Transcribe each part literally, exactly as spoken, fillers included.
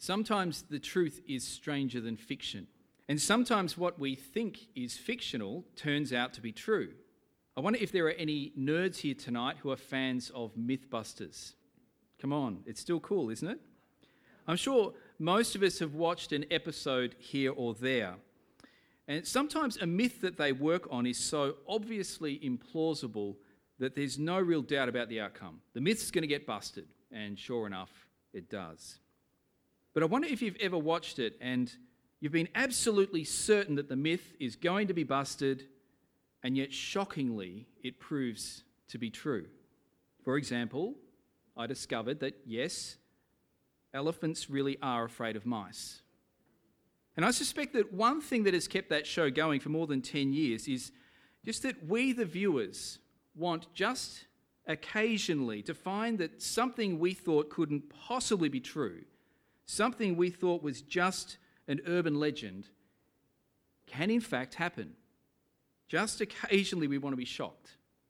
Sometimes the truth is stranger than fiction. And sometimes what we think is fictional turns out to be true. I wonder if there are any nerds here tonight who are fans of Mythbusters. Come on, it's still cool, isn't it? I'm sure most of us have watched an episode here or there. And sometimes a myth that they work on is so obviously implausible that there's no real doubt about the outcome. The myth's going to get busted, and sure enough, it does. But I wonder if you've ever watched it and you've been absolutely certain that the myth is going to be busted, and yet shockingly, it proves to be true. For example, I discovered that, yes, elephants really are afraid of mice. And I suspect that one thing that has kept that show going for more than ten years is just that we, the viewers, want just occasionally to find that something we thought couldn't possibly be true, something we thought was just an urban legend, can in fact happen. Just occasionally we want to be shocked,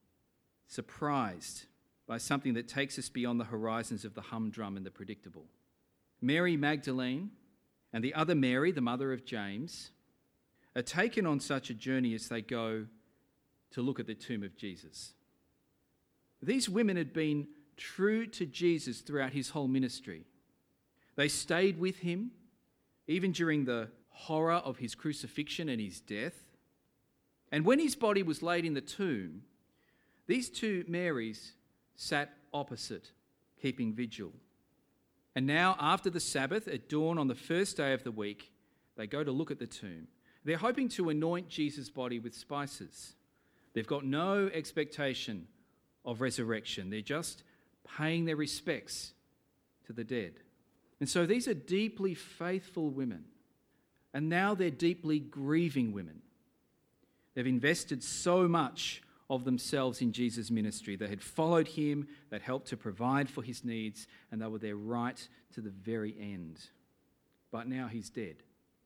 surprised by something that takes us beyond the horizons of the humdrum and the predictable. Mary Magdalene and the other Mary, the mother of James, are taken on such a journey as they go to look at the tomb of Jesus. These women had been true to Jesus throughout his whole ministry. They stayed with him, even during the horror of his crucifixion and his death. And when his body was laid in the tomb, these two Marys sat opposite, keeping vigil. And now, after the Sabbath, at dawn on the first day of the week, they go to look at the tomb. They're hoping to anoint Jesus' body with spices. They've got no expectation of resurrection. They're just paying their respects to the dead. And so these are deeply faithful women. And now they're deeply grieving women. They've invested so much of themselves in Jesus' ministry. They had followed him, they'd helped to provide for his needs, and they were there right to the very end. But now he's dead.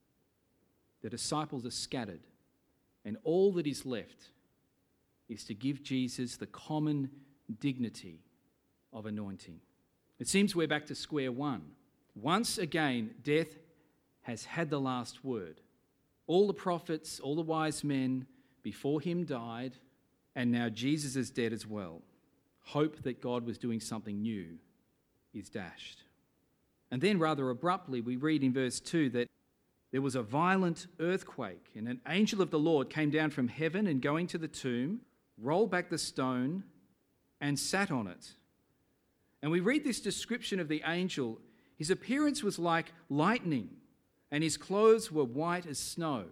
The disciples are scattered, and all that is left is to give Jesus the common dignity of anointing. It seems we're back to square one. Once again, death has had the last word. All the prophets, all the wise men before him died, and now Jesus is dead as well. Hope that God was doing something new is dashed. And then rather abruptly, we read in verse two that there was a violent earthquake, and an angel of the Lord came down from heaven and going to the tomb, rolled back the stone and sat on it. And we read this description of the angel. His appearance was like lightning, and his clothes were white as snow.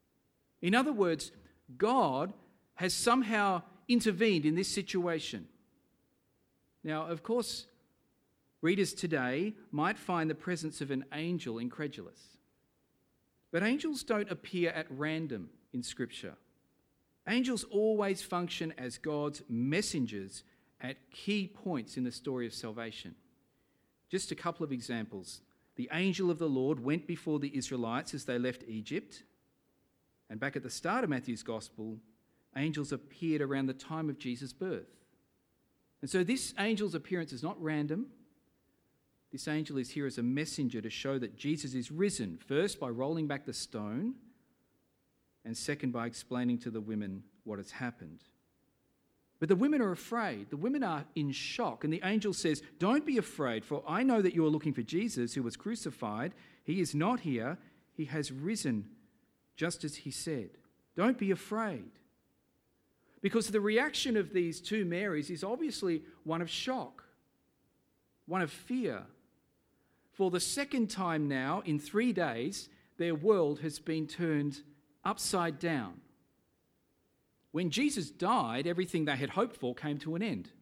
In other words, God has somehow intervened in this situation. Now, of course, readers today might find the presence of an angel incredulous. But angels don't appear at random in Scripture. Angels always function as God's messengers at key points in the story of salvation. Just a couple of examples. The angel of the Lord went before the Israelites as they left Egypt. And back at the start of Matthew's Gospel, angels appeared around the time of Jesus' birth. And so this angel's appearance is not random. This angel is here as a messenger to show that Jesus is risen, first by rolling back the stone, and second by explaining to the women what has happened. But the women are afraid. The women are in shock. And the angel says, "Don't be afraid, for I know that you are looking for Jesus who was crucified. He is not here. He has risen, just as he said. Don't be afraid." Because the reaction of these two Marys is obviously one of shock, one of fear. For the second time now, in three days, their world has been turned upside down. When Jesus died, everything they had hoped for came to an end.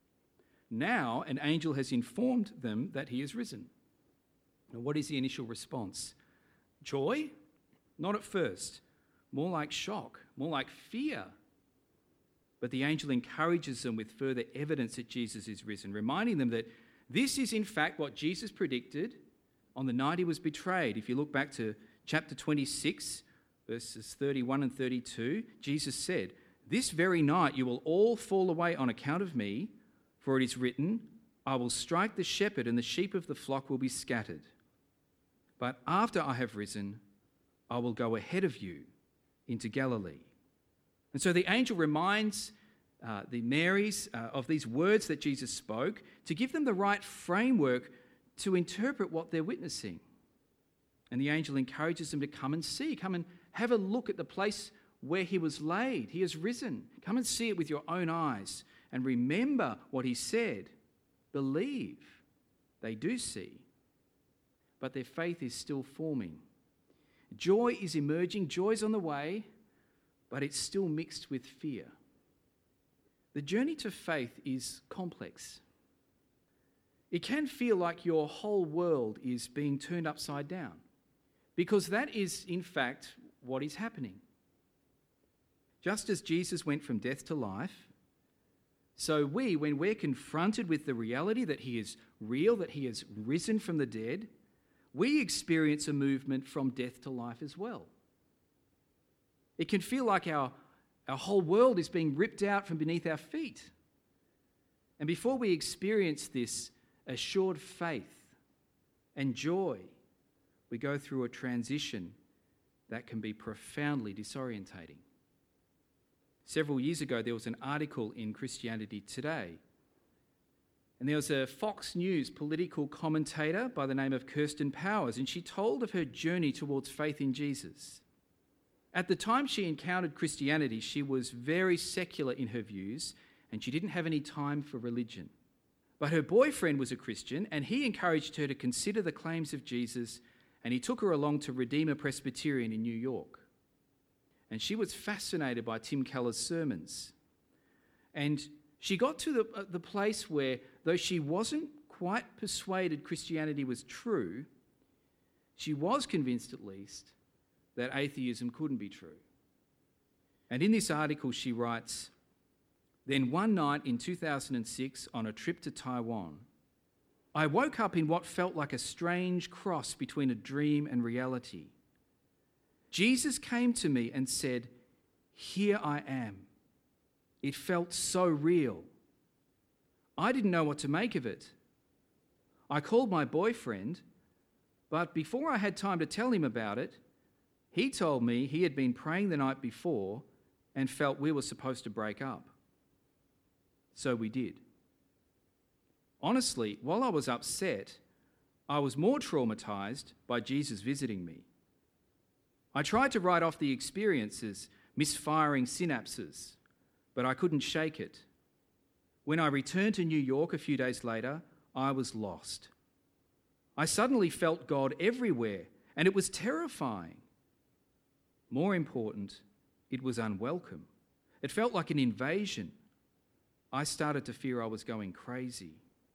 Now, an angel has informed them that he is risen. And what is the initial response? Joy? Not at first. More like shock, more like fear. But the angel encourages them with further evidence that Jesus is risen, reminding them that this is in fact what Jesus predicted on the night he was betrayed. If you look back to chapter twenty-six, verses thirty-one and thirty-two, Jesus said, "This very night you will all fall away on account of me, for it is written, I will strike the shepherd and the sheep of the flock will be scattered." But after I have risen, I will go ahead of you into Galilee." And so the angel reminds uh, the Marys uh, of these words that Jesus spoke to give them the right framework to interpret what they're witnessing. And the angel encourages them to come and see, come and have a look at the place where he was laid. He has risen. Come and see it with your own eyes and remember what he said. Believe. They do see, but their faith is still forming. Joy is emerging, joy's on the way, but it's still mixed with fear. The journey to faith is complex. It can feel like your whole world is being turned upside down, because that is, in fact, what is happening. Just as Jesus went from death to life, so we, when we're confronted with the reality that he is real, that he has risen from the dead, we experience a movement from death to life as well. It can feel like our, our whole world is being ripped out from beneath our feet. And before we experience this assured faith and joy, we go through a transition that can be profoundly disorientating. Several years ago, there was an article in Christianity Today, and there was a Fox News political commentator by the name of Kirsten Powers, and she told of her journey towards faith in Jesus. At the time she encountered Christianity, she was very secular in her views, and she didn't have any time for religion. But her boyfriend was a Christian, and he encouraged her to consider the claims of Jesus, and he took her along to Redeemer Presbyterian in New York. And she was fascinated by Tim Keller's sermons. And she got to the, uh, the place where, though she wasn't quite persuaded Christianity was true, she was convinced at least that atheism couldn't be true. And in this article she writes, "Then one night in two thousand six, on a trip to Taiwan, I woke up in what felt like a strange cross between a dream and reality. Jesus came to me and said, 'Here I am.' It felt so real. I didn't know what to make of it. I called my boyfriend, but before I had time to tell him about it, he told me he had been praying the night before and felt we were supposed to break up. So we did. Honestly, while I was upset, I was more traumatized by Jesus visiting me. I tried to write off the experience as misfiring synapses, but I couldn't shake it. When I returned to New York a few days later, I was lost. I suddenly felt God everywhere, and it was terrifying. More important, it was unwelcome. It felt like an invasion. I started to fear I was going crazy.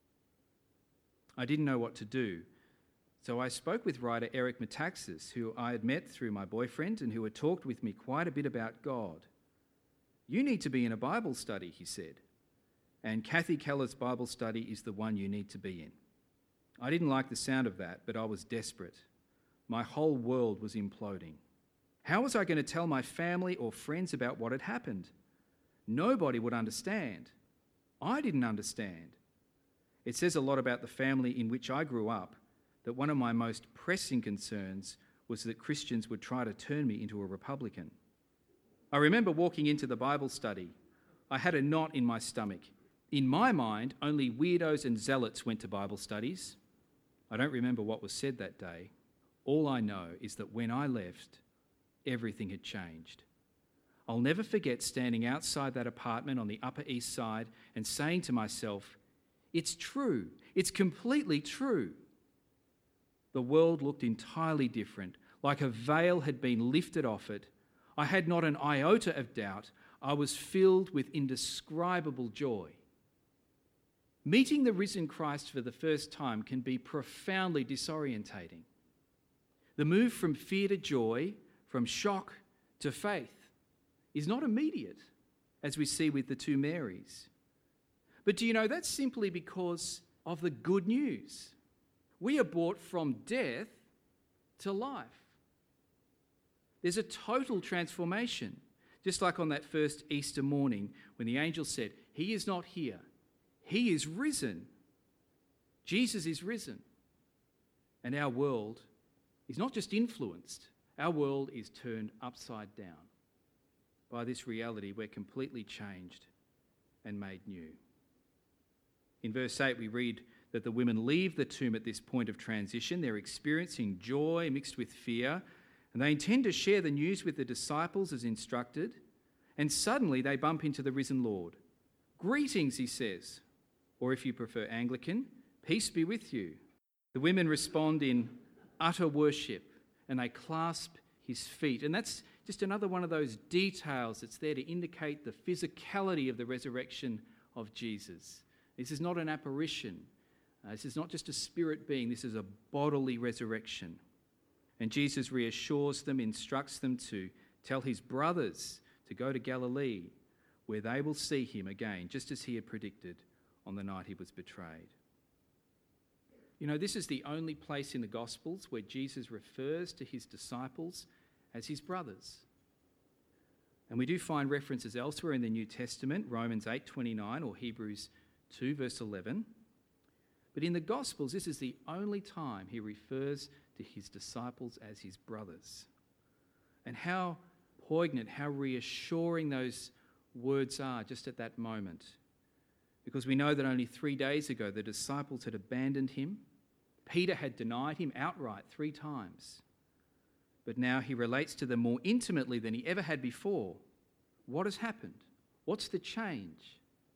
I didn't know what to do, so I spoke with writer Eric Metaxas, who I had met through my boyfriend and who had talked with me quite a bit about God. You need to be in a Bible study, he said, and Kathy Keller's Bible study is the one you need to be in. I didn't like the sound of that, but I was desperate. My whole world was imploding. How was I going to tell my family or friends about what had happened? Nobody would understand. I didn't understand. It says a lot about the family in which I grew up that one of my most pressing concerns was that Christians would try to turn me into a Republican. I remember walking into the Bible study. I had a knot in my stomach. In my mind, only weirdos and zealots went to Bible studies. I don't remember what was said that day. All I know is that when I left, everything had changed. I'll never forget standing outside that apartment on the Upper East Side and saying to myself, it's true, it's completely true. The world looked entirely different, like a veil had been lifted off it. I had not an iota of doubt. I was filled with indescribable joy. Meeting the risen Christ for the first time can be profoundly disorientating. The move from fear to joy, from shock to faith, is not immediate, as we see with the two Marys. But do you know, that's simply because of the good news. We are brought from death to life. There's a total transformation, just like on that first Easter morning when the angel said, he is not here, he is risen. Jesus is risen. And our world is not just influenced, our world is turned upside down by this reality. We're completely changed and made new. In verse eight, we read that the women leave the tomb at this point of transition. They're experiencing joy mixed with fear, and they intend to share the news with the disciples as instructed. And suddenly they bump into the risen Lord. "Greetings," he says, or if you prefer Anglican, "Peace be with you." The women respond in utter worship, and they clasp his feet. And that's just another one of those details that's there to indicate the physicality of the resurrection of Jesus. This is not an apparition. Uh, this is not just a spirit being. This is a bodily resurrection. And Jesus reassures them, instructs them to tell his brothers to go to Galilee, where they will see him again, just as he had predicted on the night he was betrayed. You know, this is the only place in the Gospels where Jesus refers to his disciples as his brothers. And we do find references elsewhere in the New Testament, Romans eight twenty-nine or Hebrews two verse eleven. But in the Gospels, this is the only time he refers to his disciples as his brothers. And how poignant, how reassuring those words are just at that moment. Because we know that only three days ago the disciples had abandoned him. Peter had denied him outright three times. But now he relates to them more intimately than he ever had before. What has happened? What's the change?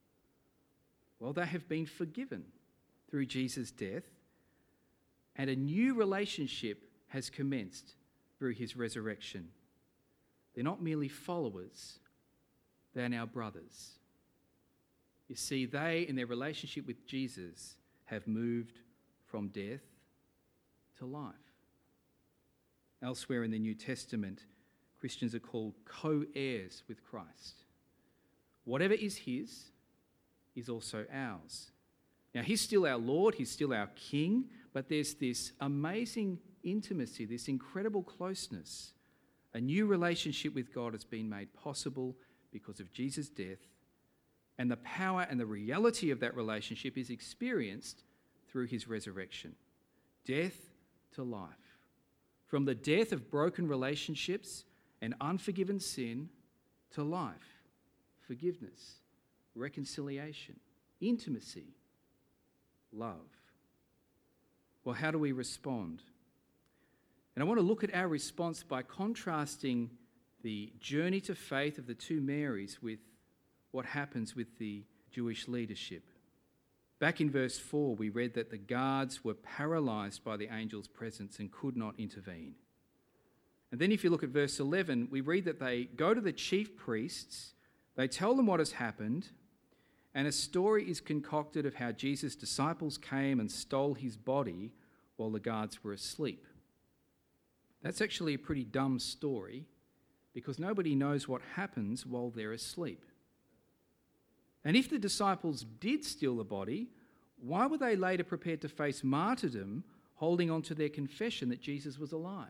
Well, they have been forgiven through Jesus' death, and a new relationship has commenced through his resurrection. They're not merely followers, they're now brothers. You see, they, in their relationship with Jesus, have moved from death to life. Elsewhere in the New Testament, Christians are called co-heirs with Christ. Whatever is his is also ours. Now, he's still our Lord, he's still our King, but there's this amazing intimacy, this incredible closeness. A new relationship with God has been made possible because of Jesus' death, and the power and the reality of that relationship is experienced through his resurrection. Death to life. From the death of broken relationships and unforgiven sin to life, forgiveness, reconciliation, intimacy, love. Well, how do we respond? And I want to look at our response by contrasting the journey to faith of the two Marys with what happens with the Jewish leadership. Back in verse four, we read that the guards were paralysed by the angel's presence and could not intervene. And then if you look at verse eleven, we read that they go to the chief priests, they tell them what has happened, and a story is concocted of how Jesus' disciples came and stole his body while the guards were asleep. That's actually a pretty dumb story because nobody knows what happens while they're asleep. And if the disciples did steal the body, why were they later prepared to face martyrdom holding on to their confession that Jesus was alive?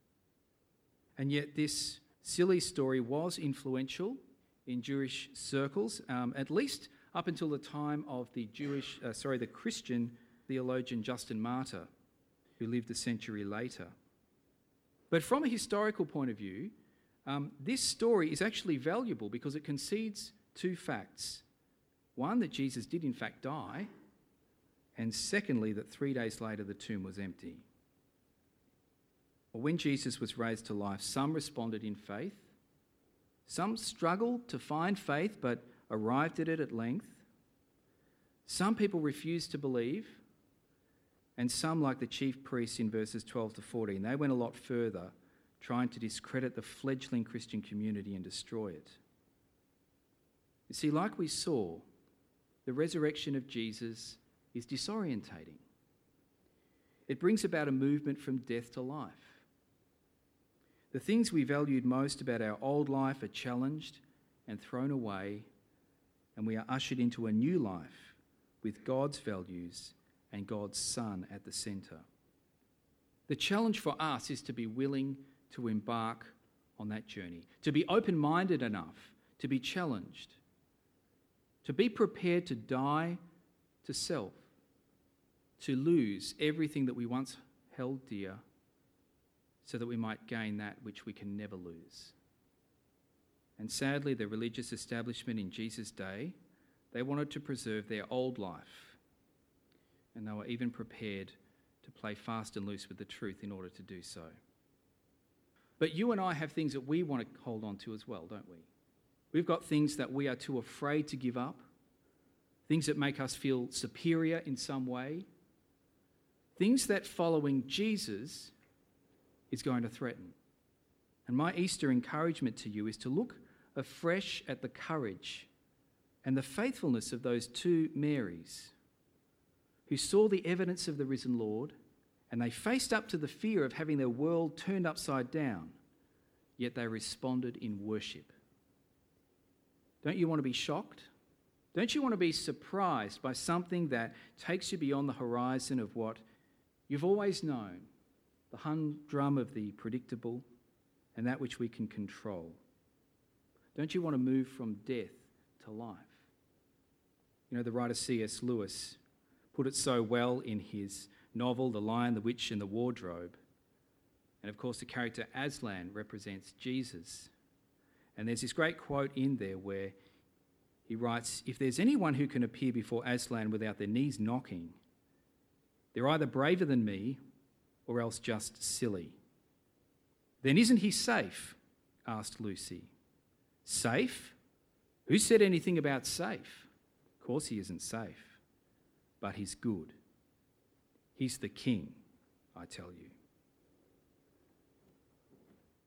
And yet this silly story was influential in Jewish circles, um, at least up until the time of the Jewish, uh, sorry, the Christian theologian Justin Martyr, who lived a century later. But from a historical point of view, um, this story is actually valuable because it concedes two facts. One, that Jesus did in fact die, and secondly, that three days later the tomb was empty. Well, when Jesus was raised to life, some responded in faith. Some struggled to find faith but arrived at it at length. Some people refused to believe, and some, like the chief priests in verses twelve to fourteen, they went a lot further, trying to discredit the fledgling Christian community and destroy it. You see, like we saw, the resurrection of Jesus is disorientating. It brings about a movement from death to life. The things we valued most about our old life are challenged and thrown away, and we are ushered into a new life with God's values and God's Son at the centre. The challenge for us is to be willing to embark on that journey, to be open-minded enough to be challenged, to be prepared to die to self, to lose everything that we once held dear, so that we might gain that which we can never lose. And sadly, the religious establishment in Jesus' day, they wanted to preserve their old life, and they were even prepared to play fast and loose with the truth in order to do so. But you and I have things that we want to hold on to as well, don't we? We've got things that we are too afraid to give up, things that make us feel superior in some way, things that following Jesus is going to threaten. And my Easter encouragement to you is to look afresh at the courage and the faithfulness of those two Marys who saw the evidence of the risen Lord, and they faced up to the fear of having their world turned upside down, yet they responded in worship. Don't you want to be shocked? Don't you want to be surprised by something that takes you beyond the horizon of what you've always known, the humdrum of the predictable and that which we can control? Don't you want to move from death to life? You know, the writer C S Lewis put it so well in his novel, The Lion, the Witch and the Wardrobe. And of course, the character Aslan represents Jesus. And there's this great quote in there where he writes, "If there's anyone who can appear before Aslan without their knees knocking, they're either braver than me or else just silly." "Then isn't he safe?" asked Lucy. "Safe? Who said anything about safe? Of course he isn't safe, but he's good. He's the king, I tell you."